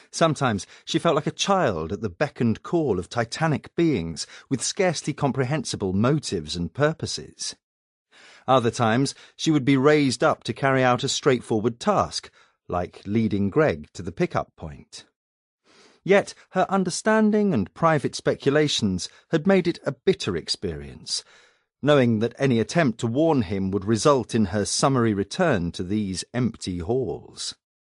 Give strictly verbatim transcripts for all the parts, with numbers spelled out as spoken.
Sometimes she felt like a child at the beck and call of titanic beings with scarcely comprehensible motives and purposes. Other times she would be raised up to carry out a straightforward task, like leading Greg to the pickup point. Yet her understanding and private speculations had made it a bitter experience, knowing that any attempt to warn him would result in her summary return to these empty halls.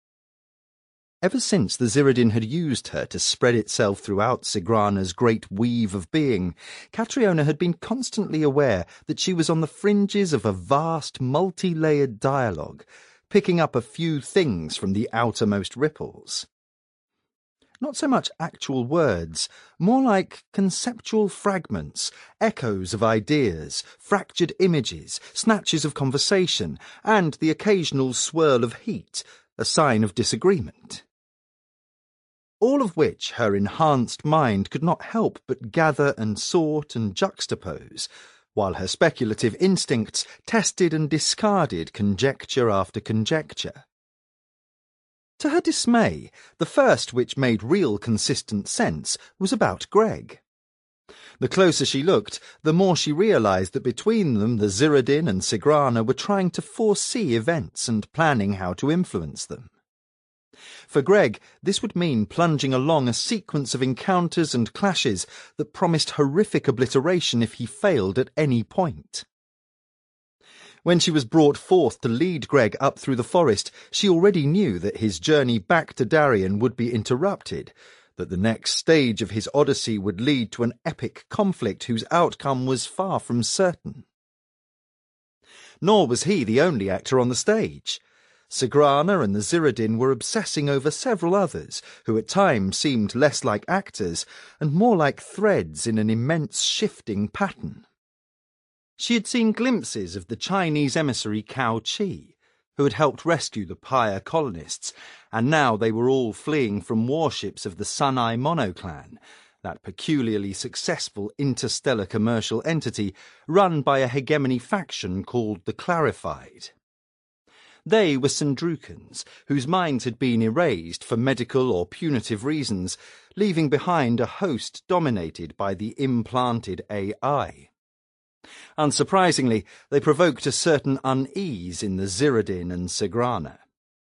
Ever since the Zirridin had used her to spread itself throughout Sigrana's great weave of being, Catriona had been constantly aware that she was on the fringes of a vast, multi-layered dialogue, picking up a few things from the outermost ripples. Not so much actual words, more like conceptual fragments, echoes of ideas, fractured images, snatches of conversation, and the occasional swirl of heat, a sign of disagreement. All of which her enhanced mind could not help but gather and sort and juxtapose, while her speculative instincts tested and discarded conjecture after conjecture. To her dismay, the first which made real consistent sense was about Greg. The closer she looked, the more she realised that between them the Zirridin and Sigrana were trying to foresee events and planning how to influence them. For Greg, this would mean plunging along a sequence of encounters and clashes that promised horrific obliteration if he failed at any point. When she was brought forth to lead Greg up through the forest, she already knew that his journey back to Darien would be interrupted, that the next stage of his odyssey would lead to an epic conflict whose outcome was far from certain. Nor was he the only actor on the stage. Sigrana and the Zirridin were obsessing over several others, who at times seemed less like actors and more like threads in an immense shifting pattern. She had seen glimpses of the Chinese emissary Cao Chi, who had helped rescue the Paya colonists, and now they were all fleeing from warships of the Sunai Monoclan, that peculiarly successful interstellar commercial entity run by a hegemony faction called the Clarified. They were Sandrukans, whose minds had been erased for medical or punitive reasons, leaving behind a host dominated by the implanted A I. Unsurprisingly, they provoked a certain unease in the Zirridin and Sigrana.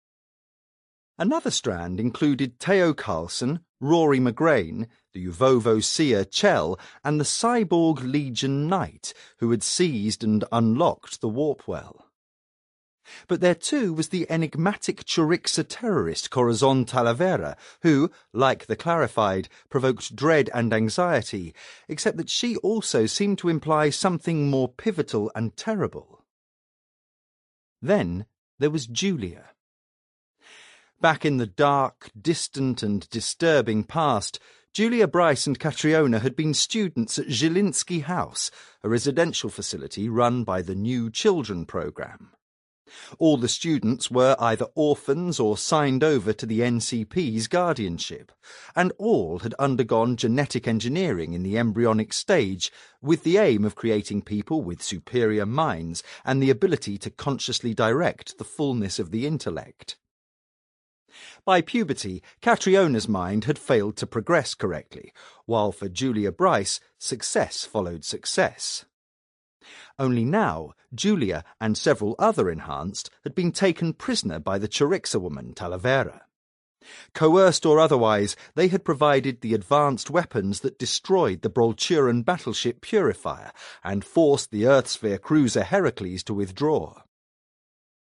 Another strand included Theo Carlson, Rory McGrain, the Uvovo seer Chell, and the cyborg Legion Knight, who had seized and unlocked the warp well. But there too was the enigmatic Chorixa terrorist Corazon Talavera, who, like the Clarified, provoked dread and anxiety, except that she also seemed to imply something more pivotal and terrible. Then there was Julia. Back in the dark, distant and disturbing past, Julia Bryce and Catriona had been students at Zielinski House, a residential facility run by the New Children Programme. All the students were either orphans or signed over to the N C P's guardianship, and all had undergone genetic engineering in the embryonic stage with the aim of creating people with superior minds and the ability to consciously direct the fullness of the intellect. By puberty, Catriona's mind had failed to progress correctly, while for Julia Bryce, success followed success. Only now, Julia and several other enhanced had been taken prisoner by the Chorixa woman Talavera. Coerced or otherwise, they had provided the advanced weapons that destroyed the Brolchuran battleship Purifier and forced the Earthsphere cruiser Heracles to withdraw.